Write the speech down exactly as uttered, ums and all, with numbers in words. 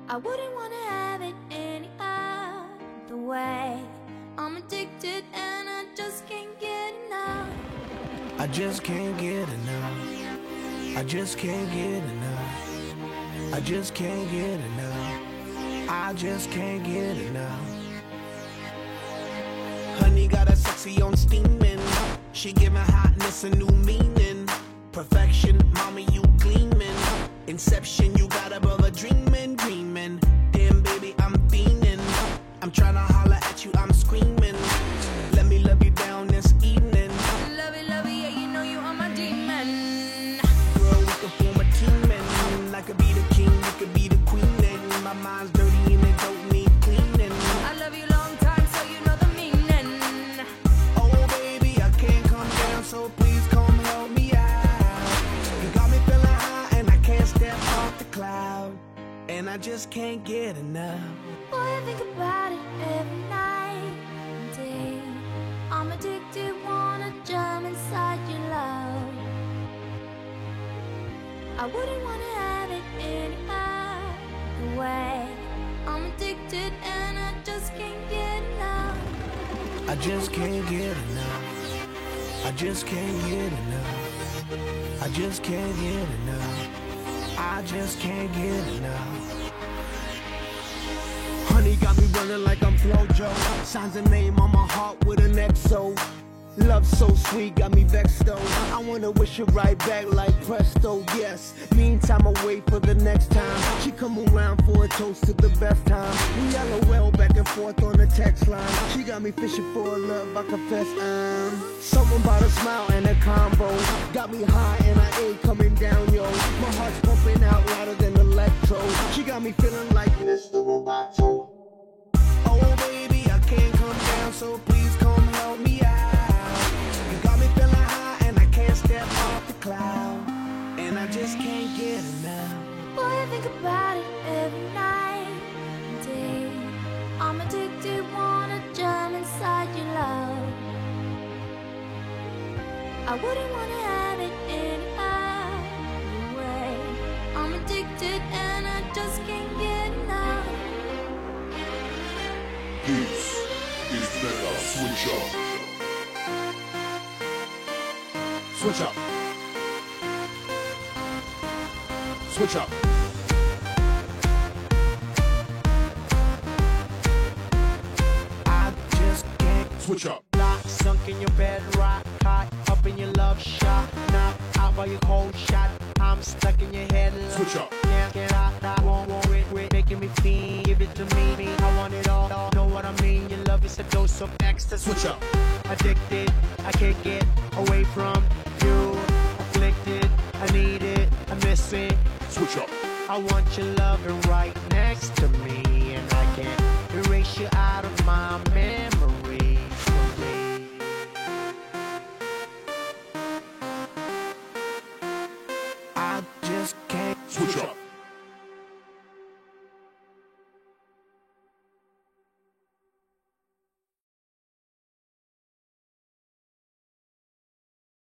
I wouldn't wanna have it any other way. I'm addicted and I just can't get enough. I just can't get enough. I just can't get enough. I just can't get enough. I just can't get enough. Honey got a sexy on steaming. She giving hotness a new meaning. Perfection, mommy, you gleaming. Inception, you got a brother dreaming, dreaming. Damn, baby, I'm fiending. I'm trying to holler at you, I'm screaming. Let me love you down this evening. Love it, love it, yeah, you know you are my demon. Girl, we could form a team and I could be the king, you could be the queen. And my mind's dirty and it don't need cleaning. I love you long time, so you know the meaning. Oh, baby, I can't come down, so please come help me out. You got me feeling high and I can't step off the cloud. And I just can't get enough. Boy, I think about it every night and day. I'm addicted, wanna jump inside your love. I wouldn't wanna have it any other way. I'm addicted and I just can't get enough. I just can't get enough. I just can't get enough. I just can't get enough. I just can't get enough. Honey got me running like I'm Flojo. Signs a name on my heart with an X O. Love so sweet, got me vexed though. I wanna wish it right back like presto, yes. Meantime, I wait for the next time she come around for a toast to the best time. We LOL back and forth on the text line. She got me fishing for love, I confess I'm something about a smile and a combo. Got me high and I ain't coming down, yo. My heart's pumping out louder than electro. She got me feeling like Mister Roboto. Oh baby, I can't come down, so please come help me out. Step off the cloud, and I just can't get enough. Boy, I think about it every night and day. I'm addicted, wanna jump inside your love. I wouldn't wanna have it any other way. I'm addicted and I just can't get enough. This is Mega Switch Up. Switch up. Switch up. I just can't Switch up. Lock, sunk in your bed, rock, hot, up in your love shot, knock out by your cold shot. I'm stuck in your head. Switch up. Can't get out, I won't worry, quit making me feel. Give it to me, me, I want it all. Know what I mean? Your love is a dose of ecstasy. Switch up. Addicted, I can't get away from you. Afflicted, I need it, I miss it. Switch up. I want your loving right next to me, and I can't erase you out of my memory. I just can't Switch up.